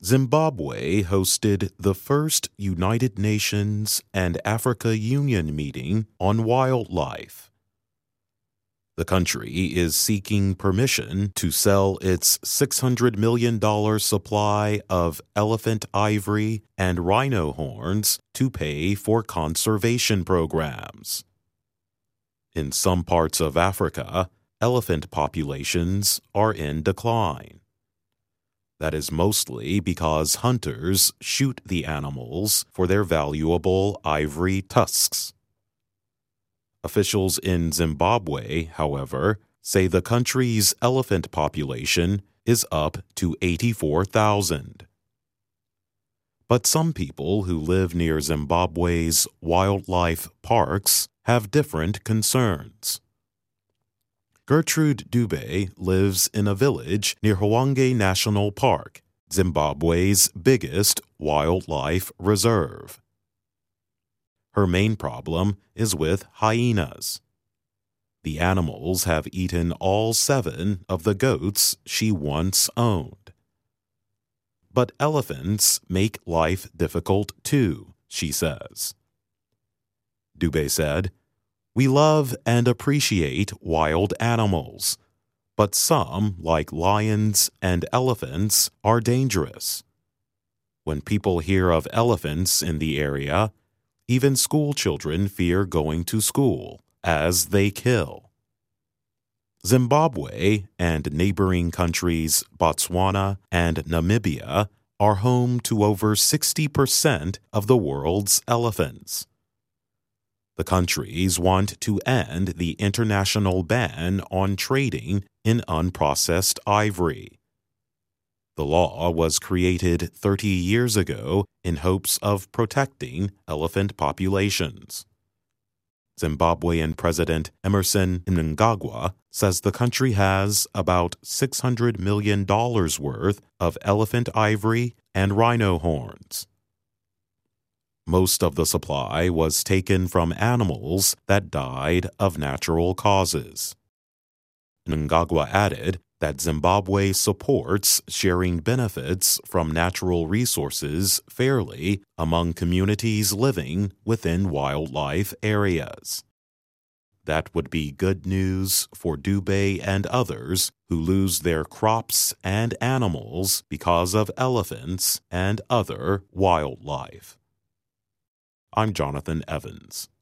Zimbabwe hosted the first United Nations and Africa Union meeting on wildlife. The country is seeking permission to sell its $600 million supply of elephant ivory and rhino horns to pay for conservation programs. In some parts of Africa, elephant populations are in decline. That is mostly because hunters shoot the animals for their valuable ivory tusks. Officials in Zimbabwe, however, say the country's elephant population is up to 84,000. But some people who live near Zimbabwe's wildlife parks have different concerns. Gertrude Dube lives in a village near Hwange National Park, Zimbabwe's biggest wildlife reserve. Her main problem is with hyenas. The animals have eaten all 7 of the goats she once owned. But elephants make life difficult too, she says. Dube said, "We love and appreciate wild animals, but some, like lions and elephants, are dangerous. When people hear of elephants in the area, even school children fear going to school, as they kill." Zimbabwe and neighboring countries Botswana and Namibia are home to over 60% of the world's elephants. The countries want to end the international ban on trading in unprocessed ivory. The law was created 30 years ago in hopes of protecting elephant populations. Zimbabwean President Emmerson Mnangagwa says the country has about $600 million worth of elephant ivory and rhino horns. Most of the supply was taken from animals that died of natural causes. Mnangagwa added that Zimbabwe supports sharing benefits from natural resources fairly among communities living within wildlife areas. That would be good news for Dube and others who lose their crops and animals because of elephants and other wildlife. I'm Jonathan Evans.